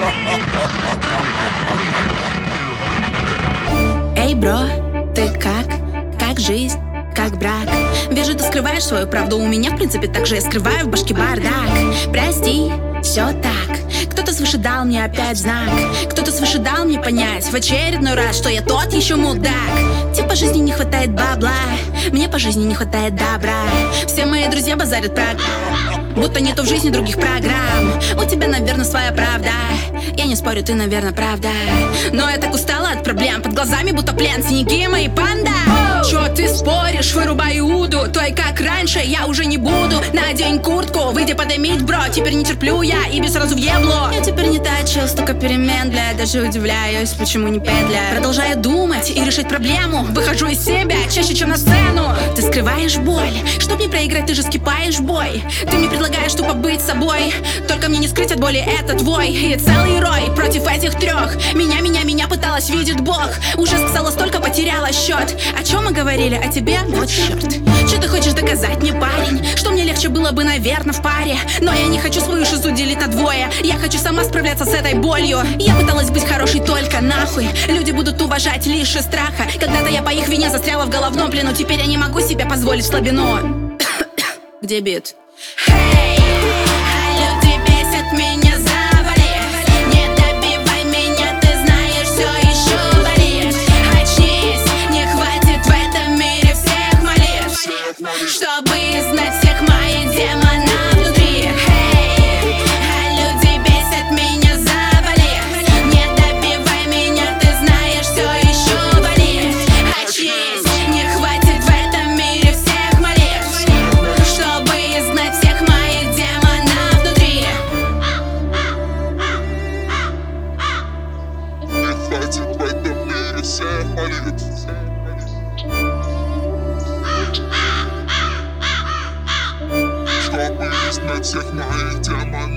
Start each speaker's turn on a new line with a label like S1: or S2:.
S1: Эй, бро, ты как? Как жизнь? Как брак? Вижу, ты скрываешь свою правду. У меня, в принципе, так же я скрываю в башке бардак. Прости, все так. Кто-то свыше дал мне опять знак. Кто-то свыше дал мне понять в очередной раз, что я тот еще мудак. Тебе по жизни не хватает бабла, мне по жизни не хватает добра. Все мои друзья базарят про будто нету в жизни других программ. У тебя, наверное, своя правда. Я не спорю, ты, наверное, правда. Но я так устала от проблем. Под глазами будто плен, синяки мои панда. Чё ты споришь, вырубай уду. Той, как раньше, я уже не буду. Надень куртку, выйди подымить, бро. Теперь не терплю я, и сразу в ебло. Я теперь не та чел, столько перемен, бля. Даже удивляюсь, почему не петля. Продолжаю думать и решить проблему. Выхожу из себя чаще, чем на сцену. Ты скрываешь боль, чтоб не проиграть, ты же скипаешь в бой. Ты мне предлагаешь тупо быть собой. Только мне не скрыть от боли, это твой. И целый рой против этих трех. Меня пыталась видеть Бог. Уже сказала столько, потеряла счет. О чем мы говорили, о тебе? Вот черт. Что ты хочешь доказать мне, парень? Что мне легче было бы, наверное, в паре. Но я не хочу свою шизу делить на двое. Я хочу сама справляться с этой болью. Я пыталась быть хорошей только нахуй. Люди будут уважать лишь из страха. Когда-то я по их вине застряла в головном плену. Теперь я не могу себе позволить слабину. Где бит? Hey, люди бесят меня, завали. Не добивай меня, ты знаешь, все еще болишь. Очнись, не хватит в этом мире всех молишь, чтобы знать всех моих демонов внутри. Hey, люди бесят меня, завали. Не добивай меня, ты знаешь, все еще болишь. Очнись, не хватит в этом мире всех молишь, чтобы знать всех моих демонов внутри.
S2: Не хватит в этом мире всех молитв, чтобы знать всех моих демонов.